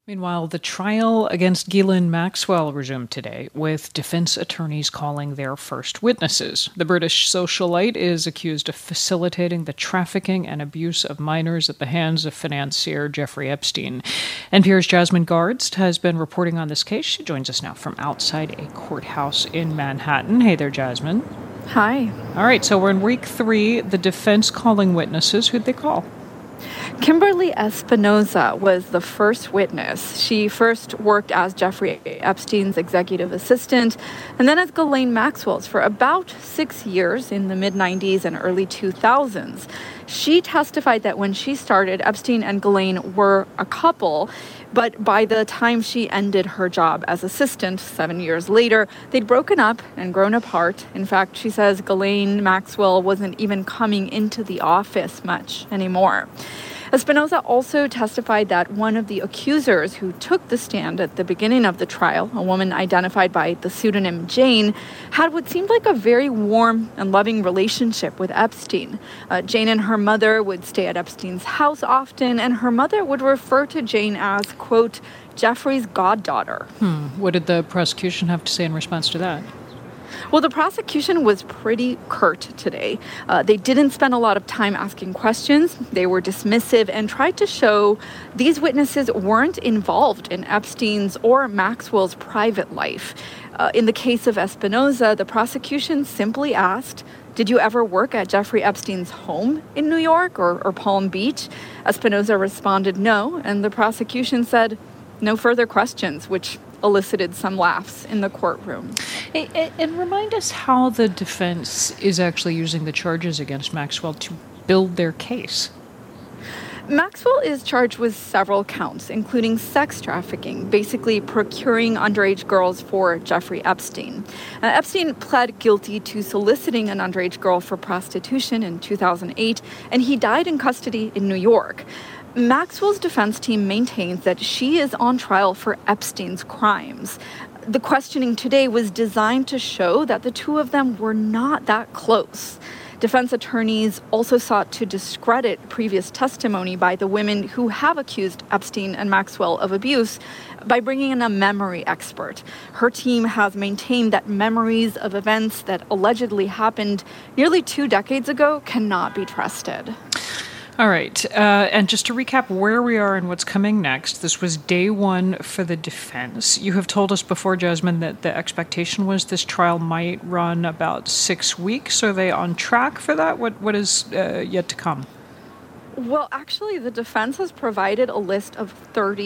Meanwhile, the trial against Ghislaine Maxwell resumed today, with defense attorneys calling their first witnesses. The British socialite is accused of facilitating the trafficking and abuse of minors at the hands of financier Jeffrey Epstein. NPR's Jasmine Garsd has been reporting on this case. She joins us now from outside a courthouse in Manhattan. Hey there, Jasmine. Hi. All right, so we're in week 3. The defense calling witnesses. Who'd they call? Kimberly Espinoza was the first witness. She first worked as Jeffrey Epstein's executive assistant and then as Ghislaine Maxwell's for about 6 years in the mid-90s and early 2000s. She testified that when she started, Epstein and Ghislaine were a couple, but by the time she ended her job as assistant 7 years later, they'd broken up and grown apart. In fact, she says Ghislaine Maxwell wasn't even coming into the office much anymore. Espinoza also testified that one of the accusers who took the stand at the beginning of the trial, a woman identified by the pseudonym Jane, had what seemed like a very warm and loving relationship with Epstein. Jane and her mother would stay at Epstein's house often, and her mother would refer to Jane as, quote, Jeffrey's goddaughter. What did the prosecution have to say in response to that? Well, the prosecution was pretty curt today. They didn't spend a lot of time asking questions. They were dismissive and tried to show these witnesses weren't involved in Epstein's or Maxwell's private life. In the case of Espinoza, the prosecution simply asked, did you ever work at Jeffrey Epstein's home in New York or Palm Beach? Espinoza responded no, and the prosecution said no further questions, which elicited some laughs in the courtroom. And remind us how the defense is actually using the charges against Maxwell to build their case. Maxwell is charged with several counts, including sex trafficking, basically procuring underage girls for Jeffrey Epstein. Epstein pled guilty to soliciting an underage girl for prostitution in 2008, and he died in custody in New York. Maxwell's defense team maintains that she is on trial for Epstein's crimes. The questioning today was designed to show that the two of them were not that close. Defense attorneys also sought to discredit previous testimony by the women who have accused Epstein and Maxwell of abuse by bringing in a memory expert. Her team has maintained that memories of events that allegedly happened nearly 2 decades ago cannot be trusted. All right. And just to recap where we are and what's coming next, this was day 1 for the defense. You have told us before, Jasmine, that the expectation was this trial might run about 6 weeks. Are they on track for that? What is yet to come? Well, actually, the defense has provided a list of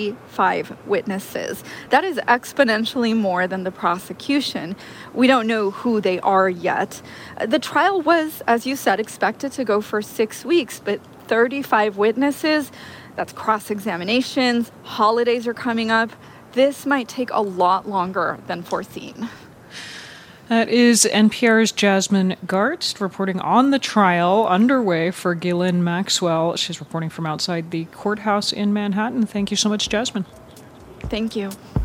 35 witnesses. That is exponentially more than the prosecution. We don't know who they are yet. The trial was, as you said, expected to go for 6 weeks, but 35 witnesses, that's cross-examinations, holidays are coming up. This might take a lot longer than foreseen. That is NPR's Jasmine Garsd reporting on the trial underway for Ghislaine Maxwell. She's reporting from outside the courthouse in Manhattan. Thank you so much, Jasmine. Thank you.